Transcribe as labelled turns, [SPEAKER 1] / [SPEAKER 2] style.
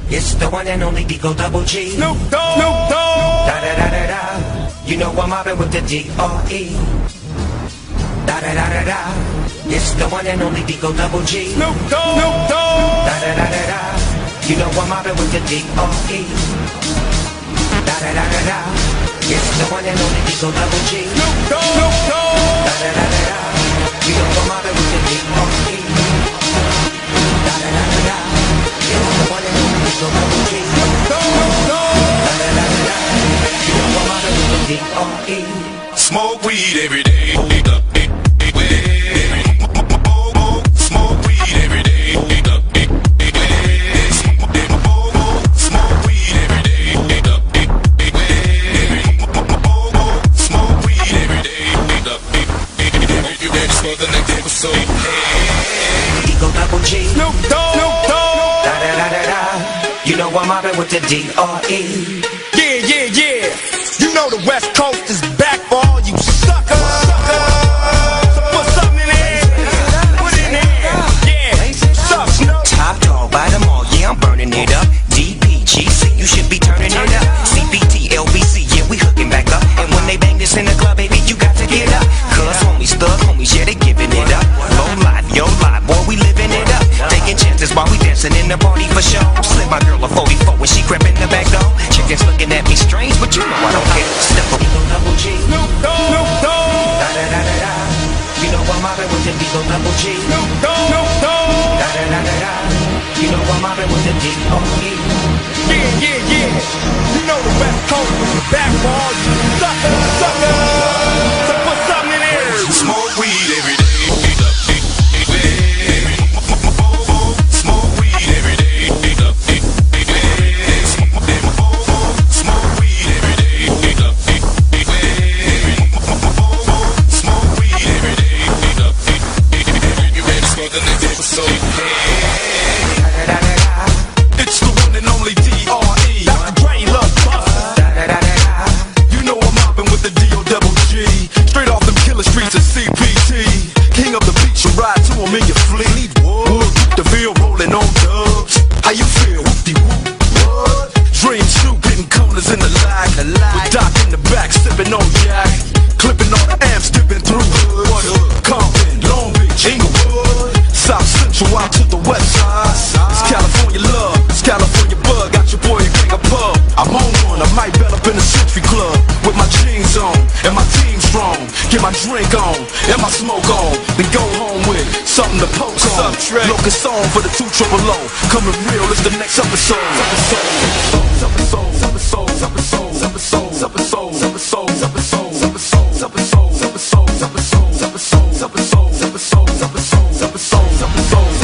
[SPEAKER 1] It's the one and only Digo Double G.
[SPEAKER 2] Snoop Dogg. Snoop Dogg.
[SPEAKER 1] Da da da da da. You know I'm mobbing with the D.R.E. Da da da da da. It's the one and only Digo Double G.
[SPEAKER 2] Snoop Dogg. Snoop Dogg.
[SPEAKER 1] Da da da da da. You know I'm mobbing with the D.R.E. Da da da da da. It's the one and only Digo Double G.
[SPEAKER 2] Snoop Dogg. Snoop Dogg.
[SPEAKER 1] Da da da da da. You know I'm mobbing with the D.R.E. Da da da da da. It's the one and only Digo Double G.
[SPEAKER 2] Snoop Dogg. Snoop Dogg.
[SPEAKER 1] Da da da da da. You know I'm mobbing with the D.R.E.
[SPEAKER 3] Smoke weed every day. Smoke weed every day. Smoke weed every day. Smoke weed every day. You ready for the next episode?
[SPEAKER 1] Digo Double G.
[SPEAKER 2] Snoop Dogg. Snoop Dogg.
[SPEAKER 1] Da da da da da. You know I'm mobbing with the D.R.E.
[SPEAKER 2] Yeah, yeah, yeah. You know the West Coast is back for all you suckers. So put something in there. Put it in there. Yeah. Suck, Snoop.
[SPEAKER 1] Top dog by them all, yeah, I'm burning it up. DPGC, you should be turning it up. CPT, LBC, yeah, we hooking back up. And when they bang this in the club, baby, you got to get up. Cuz homies, thug homies, yeah, they giving it up. Low life, yo life, boy, we living it up. Taking chances while we dancing in the party for show. Slip my girl a 44 when she crept in the back door. Chickens looking at me strange, but you know I don't care. Step up, Digo Double G.
[SPEAKER 2] Snoop Dogg. Snoop Dogg.
[SPEAKER 1] Da da da da da. You know I'm mobbing with the Digo Double G.
[SPEAKER 2] Snoop Dogg. Snoop Dogg.
[SPEAKER 1] Da da da da da. You know I'm mobbing with the D.R.E.
[SPEAKER 2] Yeah, yeah, yeah. You know the West Coast is back for all you suckers. So put something in there.
[SPEAKER 3] Smoke weed every day. Smoke weed every day. Smoke weed every day. Smoke weed every day. You ready for the next episode? It's the one and only D.R.E.
[SPEAKER 2] Dr. Dre, Lil Busta.
[SPEAKER 3] You know I'm mobbing with the D.O.G. Straight off them killer streets of CPT. King of the beach, you ride to him in your fleet. Wood, the Ville rolling on dubs. How you feel? Whoop-de-whoop. What? Dream Snoop getting corners in the lag. With Doc in the back, sipping on yak. Clipping on the amps, dipping through hood. Compton, Long Beach, Inglewood. South Central out to the west side. It's California love, it's California bug. Got your boy King of Pub. I'm on one, I might bell up in the Century Club. With my jeans on, and my team strong. Get my drink on, and my smoke on. Then go home with something to poke on. Locust song for the 2 triple O. Coming real, it's the next episode. Episode.